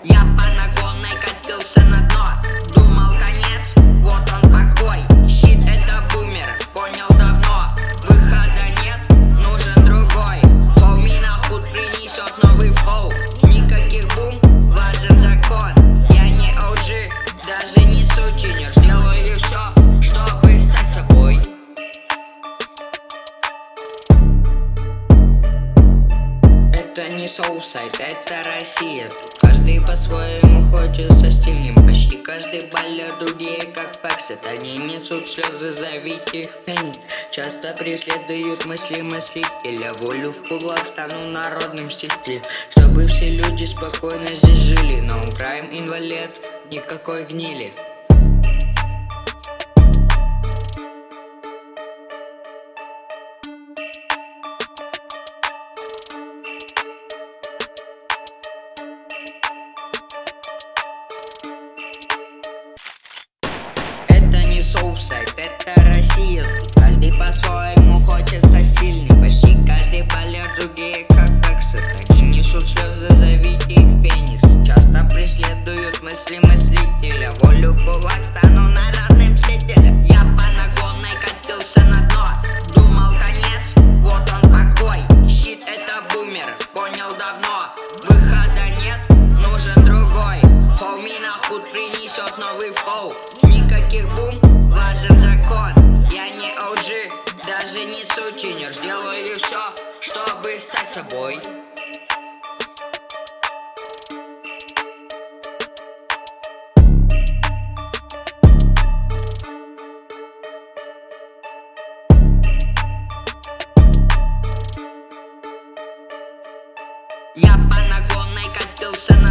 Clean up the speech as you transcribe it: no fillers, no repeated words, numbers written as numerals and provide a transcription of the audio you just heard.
Я по наклонной катился на дно. Думал конец, вот он покой. Щит это бумер, понял давно. Выхода нет, нужен другой. Хоуми на худ принесет новый флоу. Никаких бум, важен закон. Я не OG, даже не сутенер. Сделаю все, чтобы стать собой. Это не соусайд, это Россия. Тут каждый по-своему хочется стильным. Почти каждый балер другие как факсет. Они несут слезы, зовите их фенит. Часто преследуют мысли мыслителя. Волю в кулак, стану народным мстителем. Чтобы все люди спокойно здесь жили. No crime, инвалид, никакой гнили. Соусайд, это Россия. Тут каждый по-своему хочется стильный. Почти каждый балер другие как фексет. Они несут слезы, зовите их феникс. Часто преследуют мысли мыслителя. Волю в кулак, стану народным мстителем. Я по наклонной катился на дно. Думал конец, вот он покой. Щит это бумер, понял давно. Выхода нет, нужен другой. Хоуми на худ принесет новый флоу. Никаких бум, важен закон. Я не OG, даже не сутенер. Сделаю все, чтобы стать собой. Я по наклонной катился